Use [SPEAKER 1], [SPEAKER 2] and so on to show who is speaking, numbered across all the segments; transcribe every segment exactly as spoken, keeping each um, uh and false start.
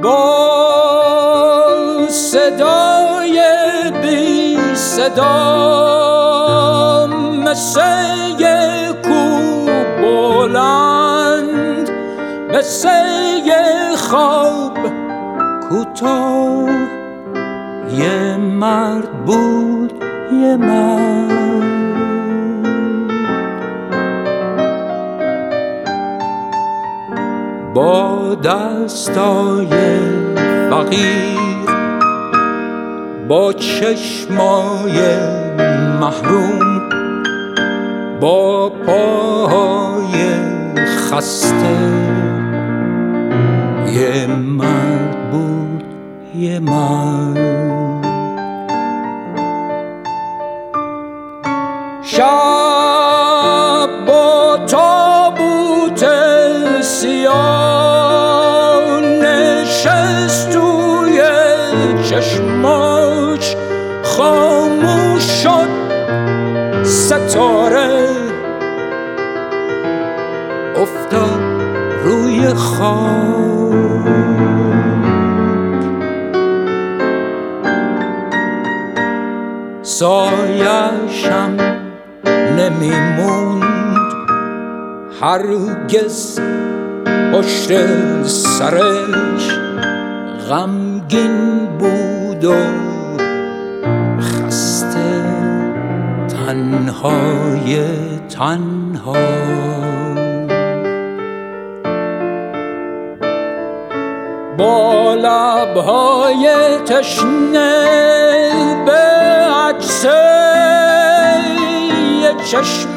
[SPEAKER 1] با صدای بی صدا مثل یه کوه بلند، مثل یه خواب کوتاه، یه مرد بود، یه مرد با دستای فقیر، با چشمای محروم، با پاهای خسته، یه مرد بود، یه مرد. شب با تابوت سیاه نشست توی چشماش، خاموش شد ستاره، افتاد روی خاک. سایه‌شم نمیموند هرگز پشت سرش، غمگین بود و خسته، تنهای تنها. با لبهای تشنه به عکس یه چشم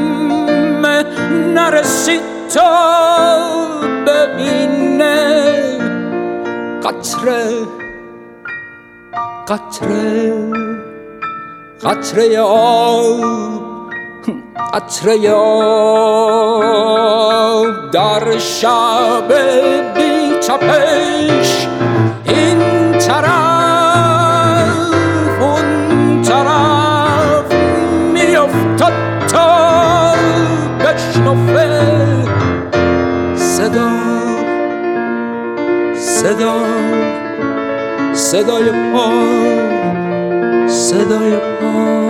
[SPEAKER 1] نرسید تا ببینه، قطره قطره قطره آب، قطره آب در شب بی تپش، این طرف اون طرف میافتاد تا بشنفه صدا صدا صدای پا، صدای پا.